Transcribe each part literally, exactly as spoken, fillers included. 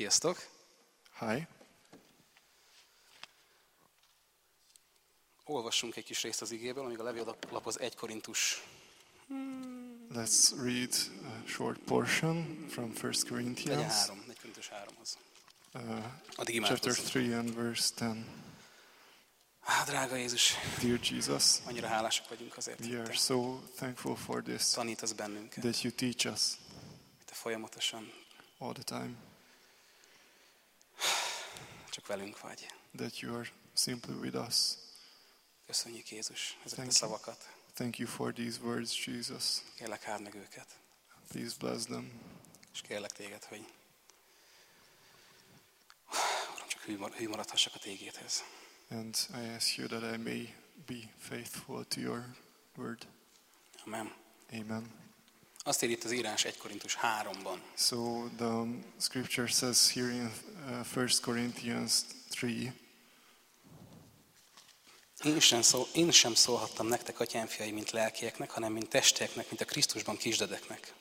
Sziasztok! Hi. Olvassunk egy kis részt az igéből, amíg a levéllap az egy Korintus. Let's read a short portion from First Legyen Corinthians, három, egy Korintus háromhoz. uh, Addig chapter imádkozzunk. three and verse ten. Á, drága Jézus, Dear Jesus, annyira hálásak vagyunk azért, we hogy are te so thankful for this, tanítasz bennünket, that you teach us hogy te folyamatosan all the time, csak velünk vagy. that you are simply with us. Köszönjük Jézus ezeket a Thank you. szavakat. Thank you for these words, Jesus. Kérlek, áld meg őket, Please bless them. és kérlek téged, hogy Uram, csak hű mar- hű maradhassak a tégédhez. And I ask you that I may be faithful to your word. Amen. Amen. Azt ír itt az írás egy Korintus háromban. So the scripture says here in uh, First Corinthians three, Én sem, szól, én sem szólhattam nektek, atyámfiai, mint lelkieknek, hanem mint testieknek, mint a Krisztusban kisdedeknek.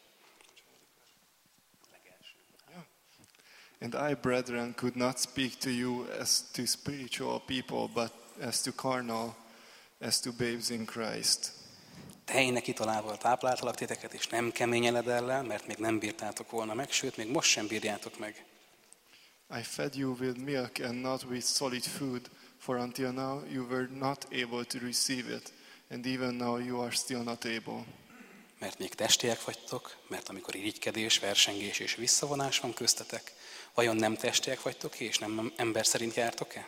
and I, brethren, could not speak to you as to spiritual people, but as to carnal, as to babes in Christ. Tejnek italával tápláltalak titeket, és nem kemény eledellel, mert még nem bírtátok volna meg, sőt, még most sem bírjátok meg. I fed you with milk and not with solid food, for until now you were not able to receive it, and even now you are still not able. Mert még testiek vagytok, mert amikor irigykedés, versengés és visszavonás van köztetek, vajon nem testiek vagytok, és nem ember szerint jártok-e?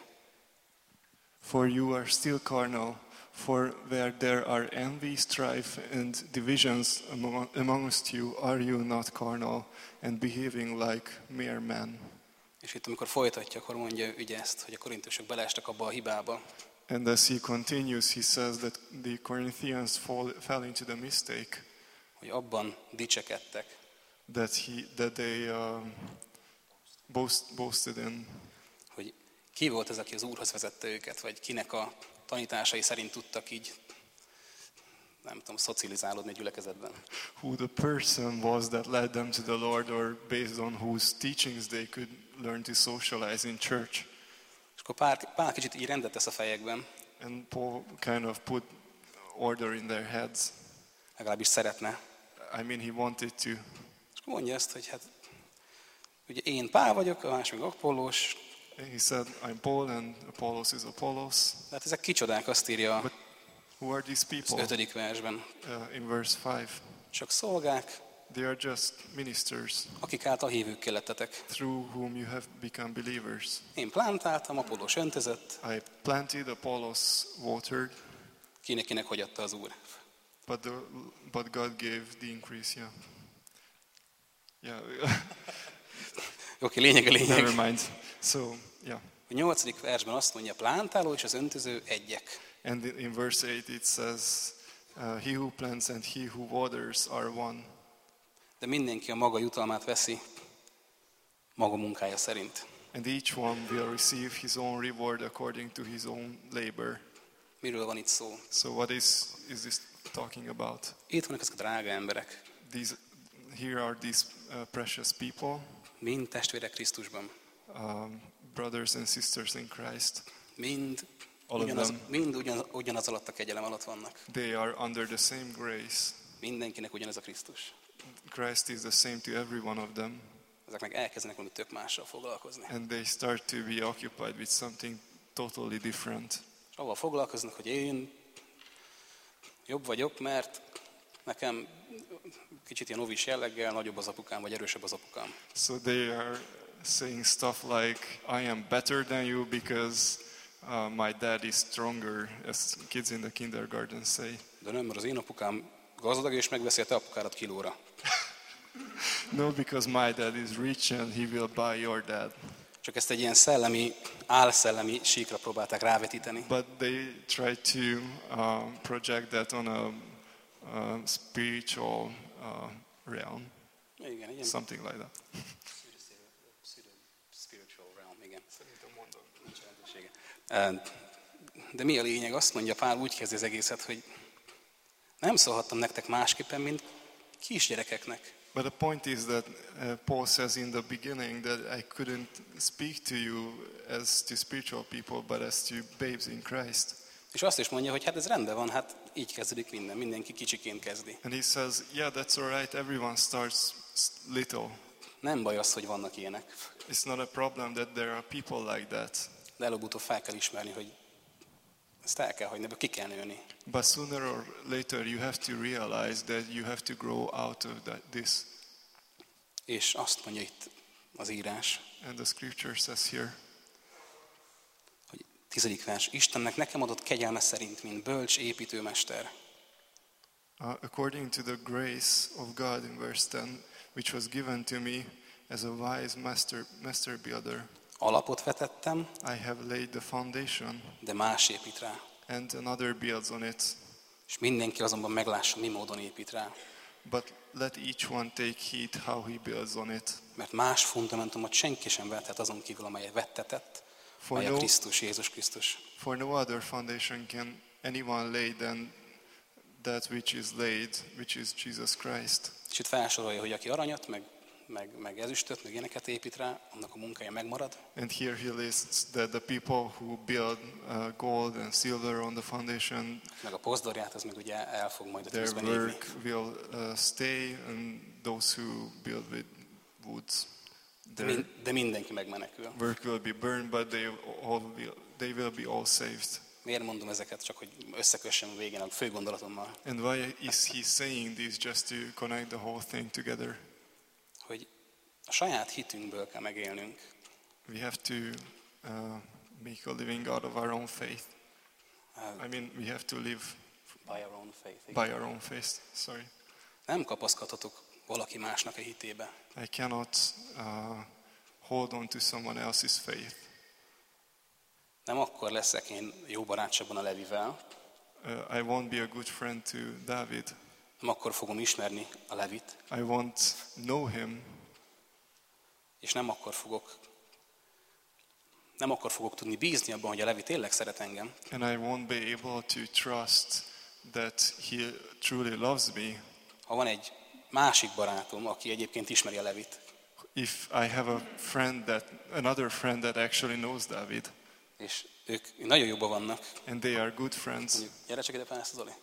For you are still carnal, for where there are envy, strife, and divisions among, amongst you, are you not carnal, and behaving like mere men? És itt, amikor folytatja, akkor mondja ugye ezt, hogy a korintusok beleestek abba a hibába, And as he continues, he says that the Corinthians fall, fell into the mistake hogy abban dicsekedtek, that he that they um, boast, boasted in, hogy ki volt ez, aki az Úrhoz vezette őket, vagy kinek a tanításai szerint tudtak így, nem tudom, szocializálódni egy gyülekezetben. who the person was that led them to the Lord, or based on whose teachings they could learn to socialize in church. És akkor pár, pár kicsit így rendet tesz a fejekben, And Paul kind of put order in their heads. legalábbis szeretne. I mean, he wanted to. És akkor mondja ezt, hogy hát ugye én Pál vagyok, a másik meg Apollós, He said, I'm Paul and Apollos is Apollos. de hát ezek kicsodák, azt írja But who are these az people? ötödik versben. Uh, in verse five. Csak szolgák, They are just ministers akik által hívőkké lettetek. through whom you have become believers. Én plántáltam, Apollós öntözött, I planted, Apollos watered, kinek-kinek hogy adta az Úr. but, the, but God gave the increase. Yeah. Yeah. Oké, lényeg a lényeg. Never mind. So, yeah. A nyolcadik versben azt mondja, plántáló és az öntöző egyek. And in in verse eight it says, uh, he who plants and he who waters are one. De mindenki a maga jutalmát veszi, maga munkája szerint. And each one will receive his own reward according to his own labor. Miről van itt szó? So what is, is this talking about? Itt vannak ezek a drága emberek, These, here are these uh, precious people, mind testvérek Krisztusban, um, brothers and sisters in Christ. mind, All of ugyanaz, them. mind ugyanaz, ugyanaz alatt a kegyelem alatt vannak. They are under the same grace. Mindenkinek ugyanaz a Krisztus. Christ is the same to every one of them. Ezek meg elkezdenek valami tök mással foglalkozni. And they start to be occupied with something totally different. És avval foglalkoznak, hogy én jobb vagyok, mert nekem kicsit ilyen ovis jelleggel nagyobb az apukám, vagy erősebb az apukám. So they are saying stuff like, I am better than you because uh, my dad is stronger, as kids in the kindergarten say. De nem, mert az én apukám gazdag, és megveszi a te apukárat kilóra. No, because my dad is rich and he will buy your dad. Csak ezt egy ilyen szellemi, álszellemi síkra próbálták rávetíteni. But they try to uh, project that on a, a spiritual uh, realm, Igen, igen. something like that. Spiritual realm, igen. Nincs jelentősége. De mi a lényeg? Azt mondja Pál, úgy kezdi az egészet, hogy nem szólhattam nektek másképpen, mint kisgyerekeknek. But the point is that uh, Paul says in the beginning that I couldn't speak to you as to spiritual people, but as to babes in Christ. És azt is mondja, hogy hát ez rendben van, hát így kezdődik minden, mindenki kicsiként kezdi. And he says, yeah, that's all right, everyone starts little. Nem baj az, hogy vannak ilyenek. It's not a problem that there are people like that. De előbb-utóbb fel kell ismerni, hogy ezt el kell hagyni, ebből ki kell nőni. But sooner or later you have to realize that you have to grow out of that, this. És azt mondja itt az írás, And the scripture says here, hogy tizedik vers, Istennek nekem adott kegyelme szerint, mint bölcs építőmester. uh, according to the grace of God in verse ten, which was given to me as a wise master, master builder. Alapot vetettem, I have laid the foundation, de más épít rá. and another builds on it. És mindenki azonban meglássa, mi módon épít rá. But let each one take heed how he builds on it. Mert más fundamentumot senki sem vethet azon kívül, amelyet vettetett, For mely a no, Krisztus, Jézus Krisztus. for no other foundation can anyone lay than that which is laid, which is Jesus Christ. És itt felsorolja, hogy aki aranyat, meg, meg, meg ezüstöt, meg ilyeneket épít rá, annak a munkája megmarad. And here he lists that the people who build uh, gold and silver on the foundation, Meg a pozdorját, az meg ugye el fog majd a their tűzben égni. work will uh, stay, and those who build with woods, De, their min, de mindenki megmenekül. work will be burned, but they all will, they will be all saved. Miért mondom ezeket, csak hogy összekössem a végén a fő gondolatommal? And why is he saying this, just to connect the whole thing together? Hogy a saját hitünkből kell megélnünk. We have to uh, make a living out of our own faith. I mean, we have to live By our own faith. by our own faith. Sorry. Nem kapaszkodhatok valaki másnak a hitébe. I cannot uh, hold on to someone else's faith. Nem akkor leszek én jó barátságban a Levivel, Uh, I won't be a good friend to David. nem akkor fogom ismerni a Levit, I won't know him, és nem akkor fogok nem akkor fogok tudni bízni abban, hogy a Levi tényleg szeret engem, and I won't be able to trust that he truly loves me ha van egy másik barátom, aki egyébként ismeri a Levit, if I have a friend that, another friend that actually knows David, és ők nagyon jobban vannak. and they are good friends. Mondjuk, gyere csak ide, ezt Zoli.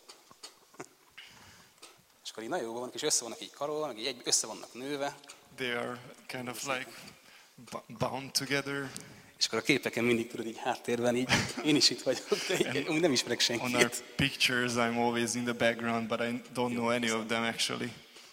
És akkor így nagyon jobban vannak, és össze vannak így karolva, meg így össze vannak nőve, They are kind of like b- bound together. és akkor a képeken mindig tudod így háttérben, így én is itt vagyok, de így, amúgy nem ismerek On our senkit. pictures, I'm always in the background, but I don't know any of them actually.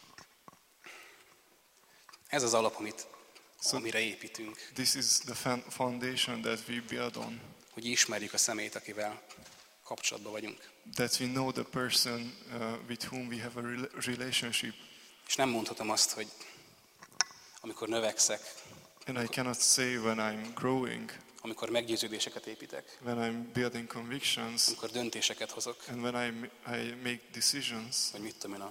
Ez az alap, amit, So- amire építünk, This is the fan- foundation that we build on, hogy ismerjük a személyt, akivel kapcsolatban vagyunk. that we know the person uh, with whom we have a rela- relationship. És nem mondhatom azt, hogy amikor növekszek, And I cannot say when I'm growing, amikor meggyőződéseket építek, when I'm building convictions, amikor döntéseket hozok, and when I, I make decisions. hogy mit tudom én, a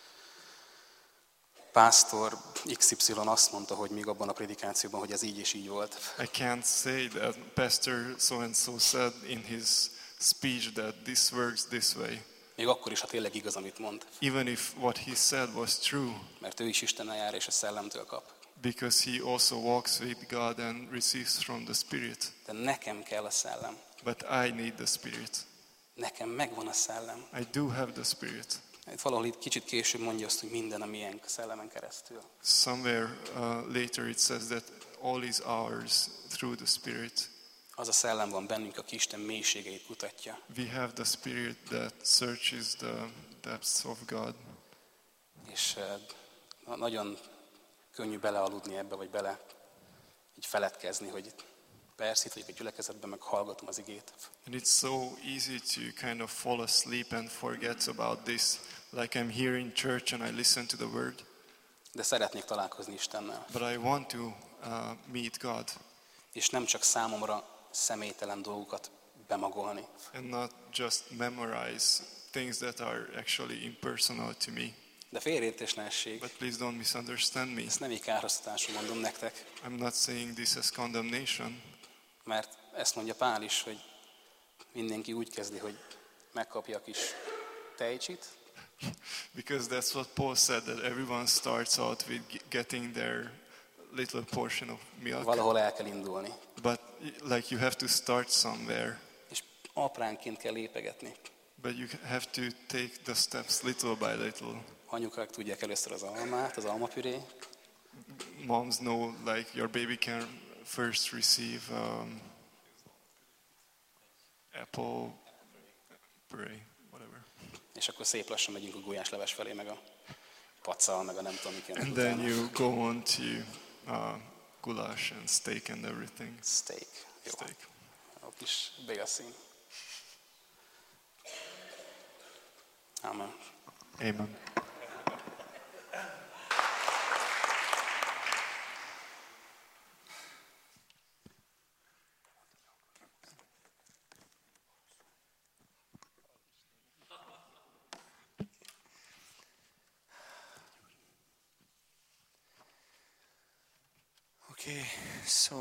pásztor iksz ipszilon azt mondta, hogy még abban a prédikációban, hogy ez így és így volt. I can't say that Pastor so-and-so said in his speech that this works this way, Még akkor is, ha tényleg igaz, amit mond. even if what he said was true, Mert ő is Istennel jár, és a szellemtől kap. because he also walks with God and receives from the Spirit. De nekem kell a szellem. But I need the Spirit. Nekem megvan a szellem. I do have the Spirit. Itt valahol itt kicsit később mondja azt, hogy minden a miénk a szellemen keresztül. Somewhere uh, later it says that all is ours through the Spirit. Az a szellem van bennünk, aki Isten mélységeit kutatja. We have the Spirit that searches the depths of God. És uh, nagyon könnyű belealudni ebbe, vagy bele így feledkezni, hogy persze itt vagyok a gyülekezetben, meg hallgatom az igét. And it's so easy to kind of fall asleep and forget about this. Like I'm here in church and I listen to the word, De szeretnék találkozni Istennel. but I want to uh, meet God És nem csak számomra személytelen dolgokat bemagolni, and not just memorize things that are actually impersonal to me. de félreértés ne essék. But please don't misunderstand me. Ezt nem így kárhoztatásra mondom nektek, I'm not saying this as condemnation, mert ezt mondja Pál is, hogy mindenki úgy kezdi, hogy megkapja a kis tejcsit, Because that's what Paul said, that everyone starts out with g- getting their little portion of milk. Valahol el kell indulni. But like you have to start somewhere. És apránként kell lépegetni. But you have to take the steps little by little. Anyukák tudják először az almát, az almapüré. Moms know like your baby can first receive um, apple puree, whatever. És akkor szép lassan megyünk a gulyásleves felé, meg a paccal, meg a nem tudom, mik jönnek And then utána. you go on to uh, goulash and steak and everything. Steak. Jó. Steak. A kis bélszín. Amen. Amen. Okay, so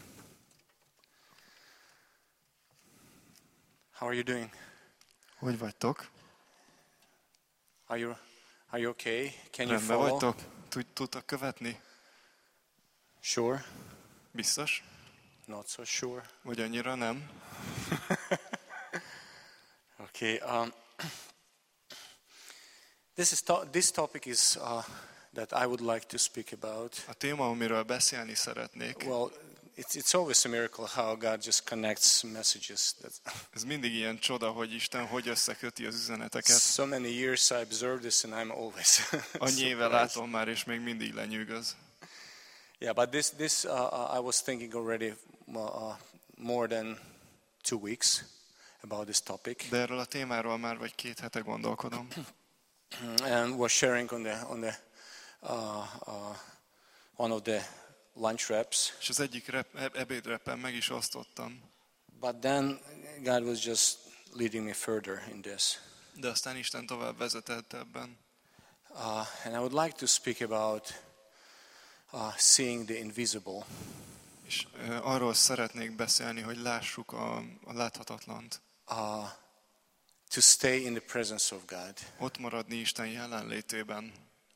how are you doing? Hogy vagytok? Are you are you okay? Can you Rendben follow? vagytok? Tud, tudtak követni? Sure? Biztos? Not so sure. Vagy annyira nem? Okay. Um, this is to- this topic is uh, that I would like to speak about. A téma, amiről beszélni szeretnék, Well, it's it's always a miracle how God just connects messages. That ez mindig ilyen csoda, hogy Isten hogy összeköti az üzeneteket. so many years I observed this, and I'm always Annyi éve surprised. látom már, és még mindig lenyűgöz. Yeah, but this this uh, uh, I was thinking already uh, uh, more than two weeks about this topic, De erről a témáról már vagy két hete gondolkodom. and was sharing on the on the uh, uh, one of the lunch reps. És az egyik rep, eb- ebédrepen meg is osztottam. But then God was just leading me further in this, De aztán Isten tovább vezetett ebben. uh, and I would like to speak about uh, seeing the invisible. És uh, arról szeretnék beszélni, hogy lássuk a, a láthatatlant. Uh, to stay in the presence of God. Ott maradni Isten jelenlétében.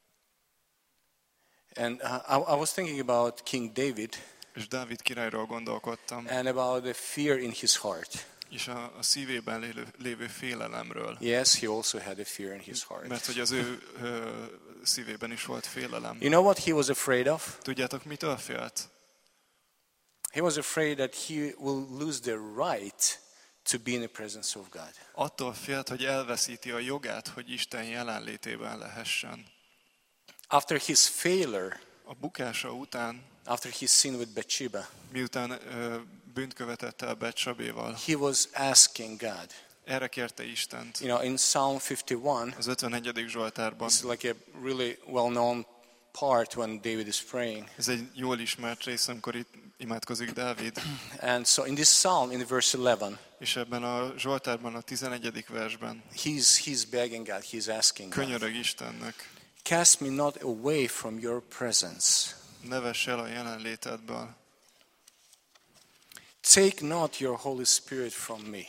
And uh, I, I was thinking about King David És Dávid királyról gondolkodtam. and about the fear in his heart. És a, a szívében lévő, lévő félelemről. Yes, he also had a fear in his heart. Mert hogy az ő ö, szívében is volt félelem. You know what he was afraid of? Tudjátok, mitől félt? He was afraid that he will lose the right to be in the presence of God. Attól félt, hogy elveszíti a jogát, hogy Isten jelenlétében lehessen. After his failure, A bukása után, after his sin with Bathsheba, miután ö, bűnt követett el Betsabéval, he was asking God. erre kérte Istent. You know, in Psalm fifty-one, Az ötvennegyedik Zsoltárban. it's like a really well-known part when David is praying. Ez egy jól ismert rész, amikor itt imádkozik Dávid. And so in this psalm, in verse eleven, És ebben a Zsoltárban, a tizenegyedik versben he's, he's begging God, he's asking God, könyörög Istennek, cast me not away from your presence. ne vess el a jelenlétedből. Take not your Holy Spirit from me.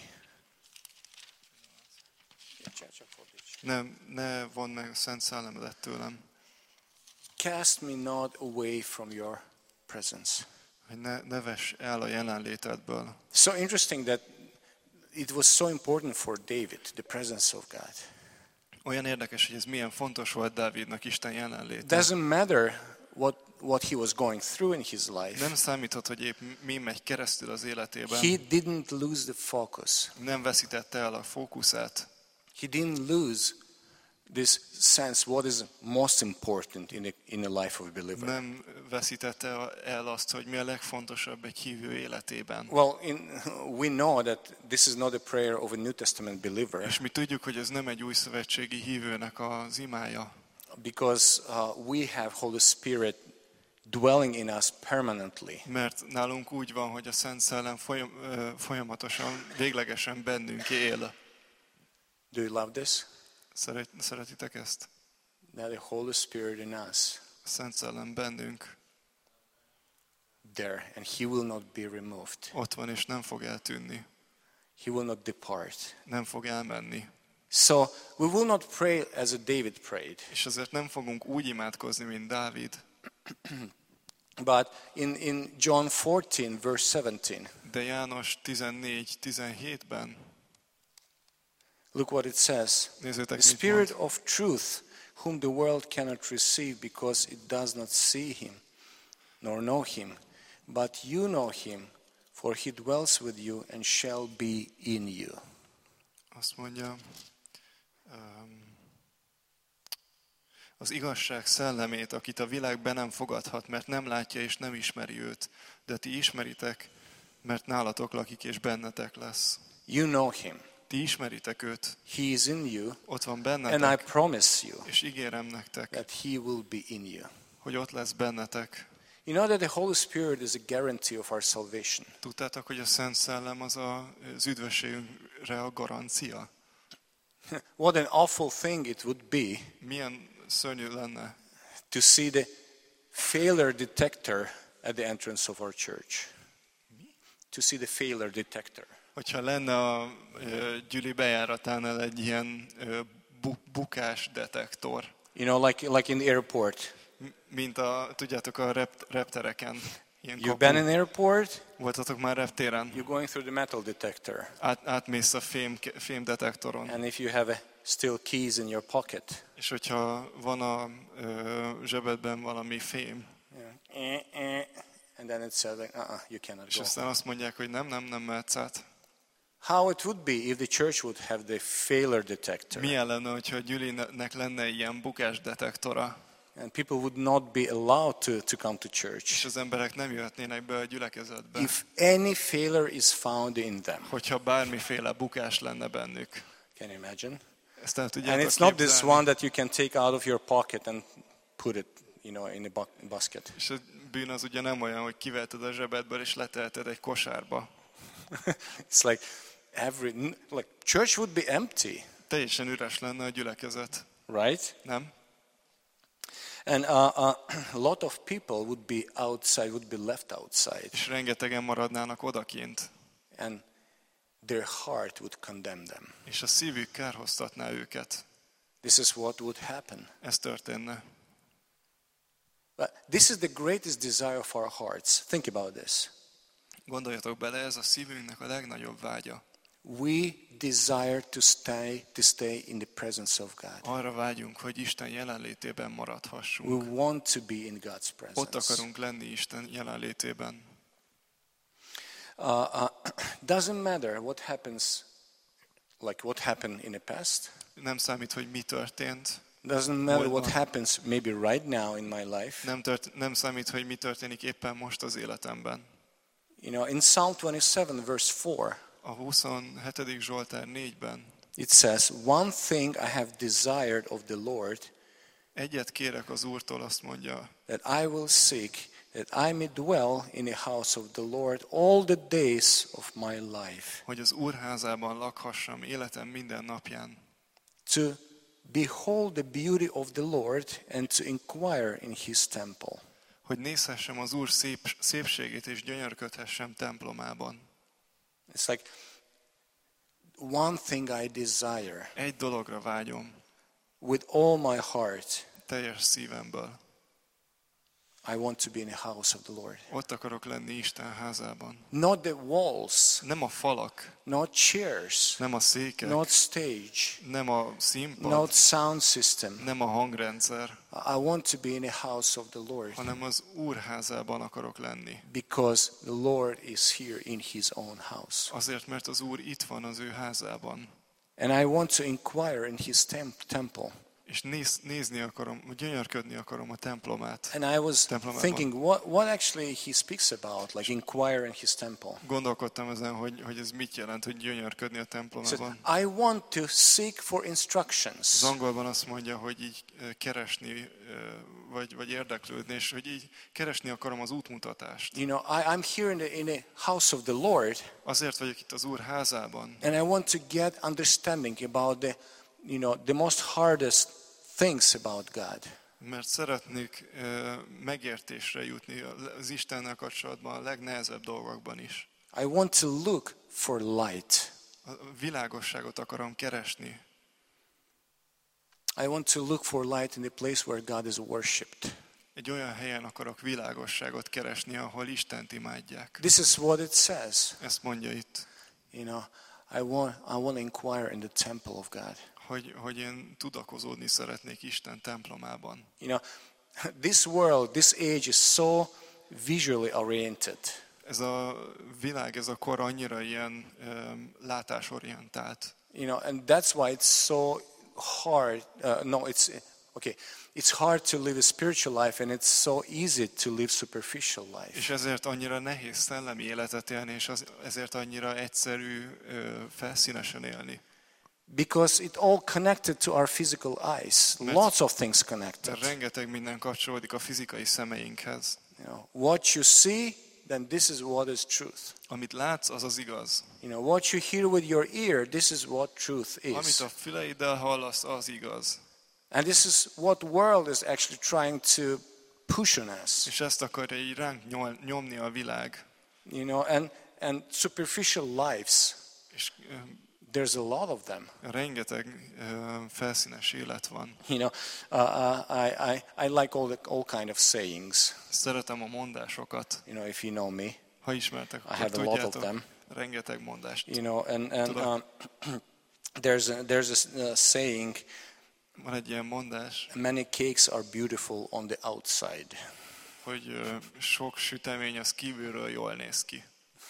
Ne, ne vondd meg a Szent Szellemedet tőlem, Cast me not away from your presence. hogy ne, ne vess el a jelenlétedből. So interesting that it was so important for David, the presence of God. Olyan érdekes, hogy ez milyen fontos volt Dávidnak, Isten jelenléte. Doesn't matter what, what he was going through in his life. Nem számíthat, hogy épp mi megy keresztül az életében. He didn't lose the focus. Nem veszítette el a fókuszát. He didn't lose this sense what is most important in the, in the life of a believer. Nem veszítette el azt, hogy mi a legfontosabb egy hívő életében. Well, in, we know that this is not a prayer of a New Testament believer És mi tudjuk, hogy ez nem egy új szövetségi hívőnek az imája, because uh, we have Holy Spirit dwelling in us permanently. mert nálunk úgy van, hogy a Szent Szellem folyam, ö, folyamatosan, véglegesen bennünk él. Do you love this? Szeret, szeretitek ezt? That the Holy Spirit in us A Szent Szellem bennünk there, and He will not be removed. ott van, és nem fog eltűnni. He will not depart. Nem fog elmenni. So we will not pray as a David prayed. És ezért nem fogunk úgy imádkozni, mint Dávid. But in, in John fourteen, verse seventeen, De János tizennégy tizenhétben look what it says. nézzétek, The mit Spirit mond. of truth, whom the world cannot receive because it does not see him, nor know him. But you know him, for he dwells with you and shall be in you. Azt mondja, um, az igazság szellemét, akit a világ be nem fogadhat, mert nem látja és nem ismeri őt, de ti ismeritek, mert nálatok lakik és bennetek lesz. You know him. Ti ismeritek őt, He is in you, ott van and bennetek, I promise you és ígérem nektek, that he will be in you. hogy ott lesz bennetek. You know that the Holy Spirit is a guarantee of our salvation. Tudtátok, hogy a Szent Szellem az a, az üdvösségünkre a garancia? What an awful thing it would be Milyen szörnyű lenne, to see the failure detector at the entrance of our church. To see the failure detector. hogyha lenne a ö, gyüli bejáratánál egy ilyen ö, bu- bukás detektor, You know, like like in the airport. M- mint a, tudjátok, a rep- reptereken. Ilyen You've kapu. been in the airport, Voltatok már reptéren? you're going through the metal detector. Át, átmész a fém, fémdetektoron. And if you have a still keys in your pocket, És hogyha van a ö, zsebedben valami fém, yeah, eh, eh, and then it says, like, uh-uh, you cannot és go. aztán azt mondják, hogy nem, nem, nem mehetsz át. How it would be if the church would have the failure detector, Milyen lenne, hogyha a gyülinek lenne ilyen bukás detektora, and people would not be allowed to, to come to és church az emberek nem jöhetnének be a gyülekezetbe, if any failure is found in them. hogyha bármiféle bukás lenne bennük. Can you imagine? Ezt el And tudjátok it's not this képzelni? one that you can take out of your pocket and put it, you know, in a bu- basket. És a bűn az ugye nem olyan, hogy kiveted a zsebedből és leteheted egy kosárba. It's like every like church would be empty, Teljesen üres lenne a gyülekezet, right? nem? And uh, uh, a lot of people would be outside, would be left outside, És rengetegen maradnának odakint, and their heart would condemn them. és a szívük kárhoztatná őket. This is what would happen. Ez történne. But this is the greatest desire of our hearts. Think about this. Gondoljatok bele, ez a szívünknek a legnagyobb vágya. We desire to stay to stay in the presence of God. Arra vágyunk, hogy Isten jelenlétében We maradhassunk. want to be in God's Ott presence. akarunk lenni Isten jelenlétében. Uh, uh, doesn't matter what happens, like what happened in the past. Nem számít, hogy mi történt. Doesn't matter what Múltban. happens maybe right now in my life. Nem, tört, nem számít, hogy mi történik éppen most az életemben. You know, in Psalm twenty-seven, verse four, A huszonhetedik Zsoltár négyben it says, "One thing I have desired of the Lord, egyet kérek az Úrtól, azt mondja, that I will seek, that I may dwell in the house of the Lord all the days of my life, hogy az Úr házában lakhassam életem minden napján, to behold the beauty of the Lord and to inquire in his temple." hogy nézhessem az Úr szép, szépségét és gyönyörködhessem templomában. It's like one thing I desire Egy dologra vágyom, with all my heart. teljes szívemből. I want to be in the house of the Lord. Ott akarok lenni Isten házában. Not the walls, Nem a falak, not chairs, nem a székek, not stage, nem a színpad, not sound system. nem a hangrendszer, I want to be in the house of the Lord hanem az Úr házában akarok lenni. because the Lord is here in his own house. Azért, mert az Úr itt van az ő házában. And I want to inquire in his temp- temple. És néz, nézni akarom, gyönyörködni akarom a templomát. And I was Templomában. thinking what, what actually he speaks about, like inquire in his temple. Gondolkodtam ezen, hogy, hogy ez mit jelent, hogy gyönyörködni a He said, templomában. I want to seek for Az instructions. angolban azt mondja, hogy így ö, keresni, ö, vagy, vagy érdeklődni, és hogy így keresni akarom az útmutatást. You know, I, I'm here in the, in the house of the Lord, Azért vagyok itt az Úr házában, and I want to get understanding about the, you know, the most hardest things about God. mert szeretnék ö, megértésre jutni az Istennel kapcsolatban a legnehezebb dolgokban is. I want to look for light. A világosságot akarom keresni. I want to look for light in the place where God is worshipped. Egy olyan helyen akarok világosságot keresni, ahol Istent imádják. This is what it says. Ezt mondja itt. You know, I want I want to inquire in the temple of God. Hogy, hogy én tudakozódni szeretnék Isten templomában. You know, this world, this age is so visually oriented. Ez a világ, ez a kor annyira ilyen um, látásorientált. You know, and that's why it's so hard. Uh, no, it's okay. It's hard to live a spiritual life, and it's so easy to live superficial life. És ezért annyira nehéz szellemi életet élni, és az, ezért annyira egyszerű uh, felszínesen élni. Because it all connected to our physical eyes. Mert, Lots of things connected. mert rengeteg minden kapcsolódik a fizikai szemeinkhez. You know, what you see, then this is what is truth. Amit látsz, az az igaz. You know, what you hear with your ear, this is what truth Amit is. a füleiddel hallasz, az igaz. And this is what world is actually trying to push on us. És ezt akarja így ránk nyol, nyomni a világ. You know, and and superficial lives. És uh, There's a lot of them. rengeteg uh, felszínes élet van. You know, uh, uh, I, I I like all the all kind of sayings. Szeretem a mondásokat. You know, if you know me, Ha ismertek, I akkor have a lot of tudjátok, them. rengeteg mondást. You know, and and Tudom. um, there's a, there's a uh, saying. Van egy ilyen mondás, Many cakes are beautiful on the outside. hogy uh, sok sütemény az kívülről jól néz ki.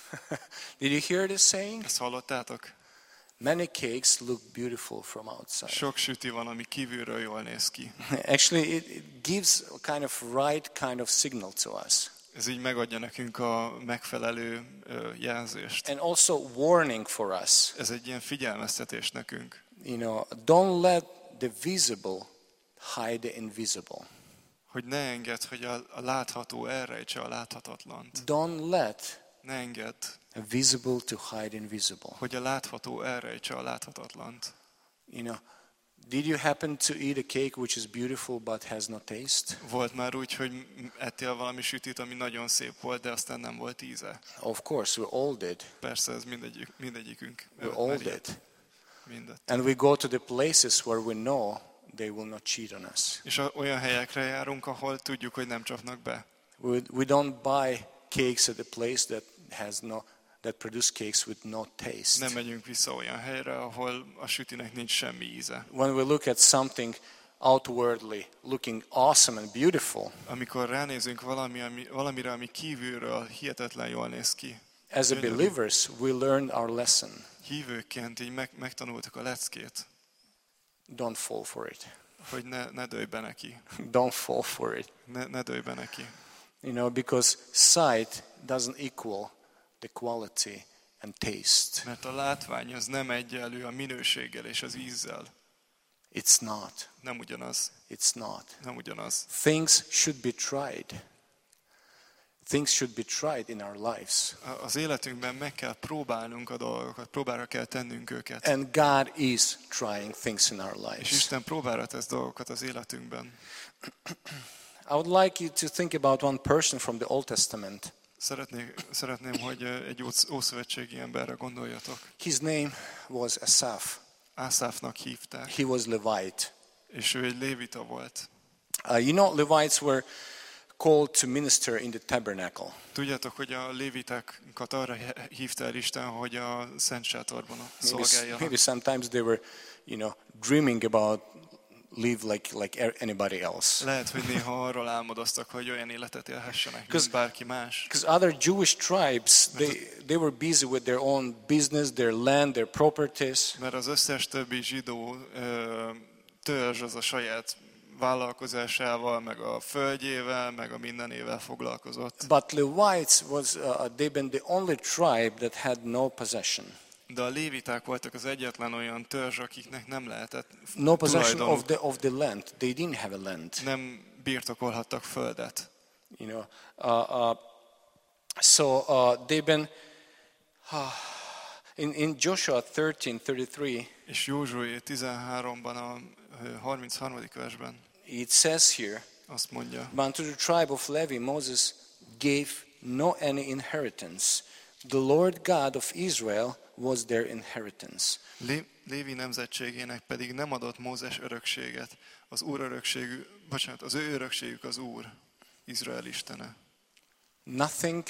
Did you hear this saying? Ezt hallottátok? Many cakes look beautiful from outside. Sok süti van, ami kívülről jól néz ki. Actually, it, it gives a kind of right kind of signal to us. Ez így megadja nekünk a megfelelő uh, jelzést. And also warning for us. Ez egy ilyen figyelmeztetés nekünk. You know, don't let the visible hide the invisible. Hogy ne engedd, hogy a, a látható elrejtse a láthatatlant. Don't let Ne engedd, a visible to hide invisible. hogy a látható elrejtse a láthatatlant. You know, did you happen to eat a cake which is beautiful but has no taste? Volt már úgy, hogy ettél valami sütit, ami nagyon szép volt, de aztán nem volt íze. Of course, we all did. Persze, ez mindegyik, mindegyikünk. We all did. Mindet. And we go to the places where we know they will not cheat on us. És a, olyan helyekre járunk, ahol tudjuk, hogy nem csapnak be. We, we don't buy cakes at a place that has no that produce cakes with no taste. Nem megyünk vissza olyan helyre, ahol a sütinek nincs semmi íze. When we look at something outwardly looking awesome and beautiful, Amikor ránézünk valami, ami, valamire, ami kívülről hihetetlen jól néz ki, as a gyönyörű, believers, we learn our lesson. hívőként így meg, megtanultuk a leckét, Don't fall for it. hogy ne, ne dőlj be neki. Don't fall for it. Ne, ne dőlj be neki. You know, because sight doesn't equal the quality and taste. Mert a látvány az nem egyenlő a minőséggel és az ízzel. It's not. Nem ugyanaz. It's not. Nem ugyanaz. Things should be tried. Things should be tried in our lives. A- Az életünkben meg kell próbálnunk a dolgokat, próbára kell tennünk őket. And God is trying things in our És lives. Isten próbára tesz dolgokat az életünkben. I would like you to think about one person from the Old Testament. Szeretnék, szeretném, hogy egy ósz- ószövetségi emberre gondoljatok. His name was Asaph. Ászáfnak hívták, He was Levite. és ő egy lévita volt. Uh, you know, Levites were called to minister in the tabernacle. Tudjátok, hogy a lévitákat arra hívta el Isten, hogy a Szent Sátorban Maybe, szolgáljanak. maybe sometimes they were, you know, dreaming about live like like anybody else. Lehet, hogy néha arról álmodoztak, hogy olyan életet élhessenek, mint bárki más. Because other Jewish tribes, they, they were busy with their own business, their land, their properties. Mert az összes többi zsidó ö, törzs az a saját vállalkozásával, meg a földjével, meg a mindenével foglalkozott. But Levites was, uh, they've been the only tribe that had no possession. De a léviták voltak az egyetlen olyan törzs, akiknek nem lehetett No possession tulajdonuk. of the, of the land. They didn't have a land. Nem birtokolhattak földet. You know, uh, uh, so uh, they've been, uh, in, in Joshua thirteen thirty-three, És Józsué tizenháromban a ö, harmincharmadik versben it says here, azt mondja, but to the tribe of Levi, Moses gave no any inheritance. The Lord God of Israel was their inheritance. Lé- Lévi nemzetségének pedig nem adott Mózes örökséget. Az Úr örökségű, bocsánat, az ő örökségük az Úr, Izrael istene. Nothing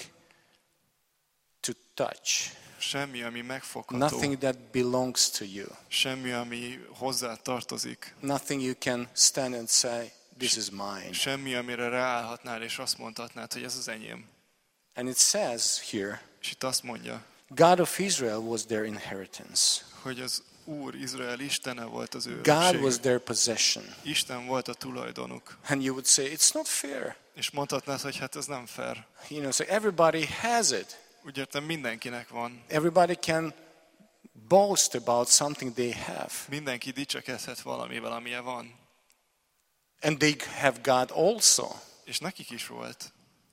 to touch. Semmi, ami megfogható. Nothing that belongs to you. Semmi, ami hozzá tartozik. Nothing you can stand and say, this is mine. Semmi, amire ráállhatnál és azt mondhatnád, hogy ez az enyém. And it says here, És itt azt mondja, God of Israel was their inheritance. hogy az Úr, Izrael istene volt az ő God örökségük. was their possession. Isten volt a tulajdonuk. And you would say, it's not fair. És mondhatnád, hogy hát ez nem fair. You know, so everybody has it. Úgy értem, mindenkinek van. Everybody can boast about something they have. Mindenki dicsekedhet valamivel, amilyen van. And they have God also. És nekik is volt.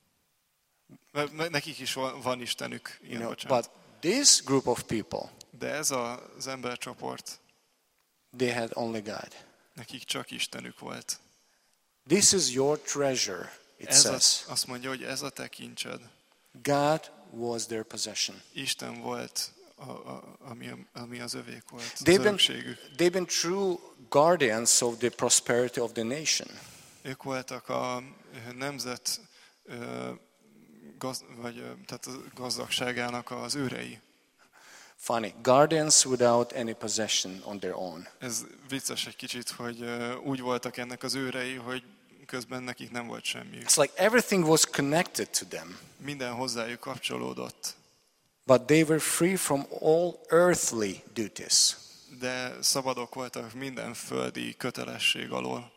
Nekik is van Istenük. You Igen, know, bocsánat. but this group of people, De ez az embercsoport, they had only God. nekik csak Istenük volt. This is your treasure, it Ez a, says. azt mondja, hogy ez a te kincsed. God was their possession. Isten volt, a, a, ami, ami az övék volt, az They've been, örökségük. they've been true guardians of the prosperity of the nation. Ők voltak a nemzet ö, gaz, vagy, ö, tehát a gazdagságának az őrei. Funny, guardians without any possession on their own. Ez vicces egy kicsit, hogy ö, úgy voltak ennek az őrei, hogy közben nekik nem volt semmi. It's like everything was connected to them. Minden hozzájuk kapcsolódott, But they were free from all earthly duties. de szabadok voltak minden földi kötelesség alól.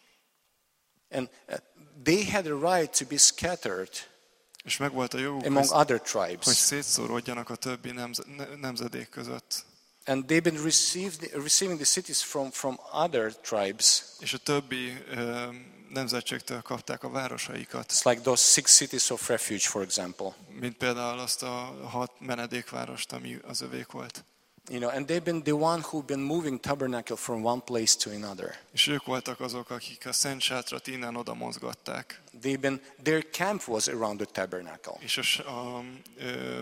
And uh, they had a right to be scattered És megvolt a joguk, among hogy, other hogy tribes. szétszóródjanak a többi nemz, ne- nemzedék között. And they've been received, receiving the cities from, from other tribes. És a többi ö, nemzetségtől kapták a városaikat, It's like those six cities of refuge, for example. mint például azt a hat menedékvárost, ami az övék volt. You know, and they've been the one who've been moving tabernacle from one place to another. És ők voltak azok, akik a szent sátrat innen oda mozgatták. They've been, their camp was around the tabernacle. És a, s- a, ö,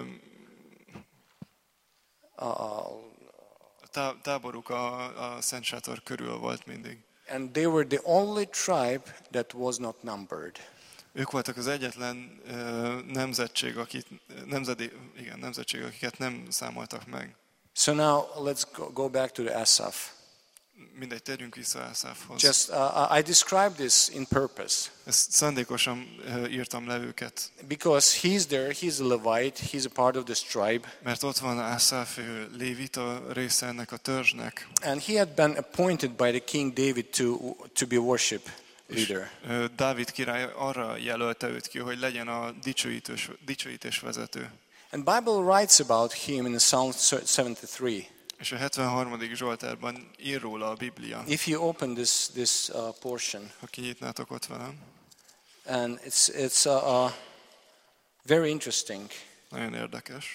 Uh, a tá, táboruk a, a szent sátor körül volt mindig. and they were the only tribe that was not numbered. Ők voltak az egyetlen ö, nemzetség, akit, nemzedé, igen, nemzetség, akiket nem számoltak meg. So now let's go, go back to the Asaph. Mindegy, térjünk vissza Ászáfhoz. Just uh, I described this in purpose Ezt szándékosan ö, írtam le őket, because he's there, he's a Levite, he's a part of this tribe, mert ott van Ászáf, ő lévita része ennek a törzsnek, and he had been appointed by the King David to to be worship leader. Ö, Dávid király arra jelölte őt ki, hogy legyen a dicsőítős, dicsőítés vezető. And Bible writes about him in Psalm seventy-three. És a hetvenharmadik Zsoltárban ír róla a Biblia, If you open this this uh, portion, ha kinyitnátok ott velem. and it's it's uh, uh, very interesting Nagyon érdekes.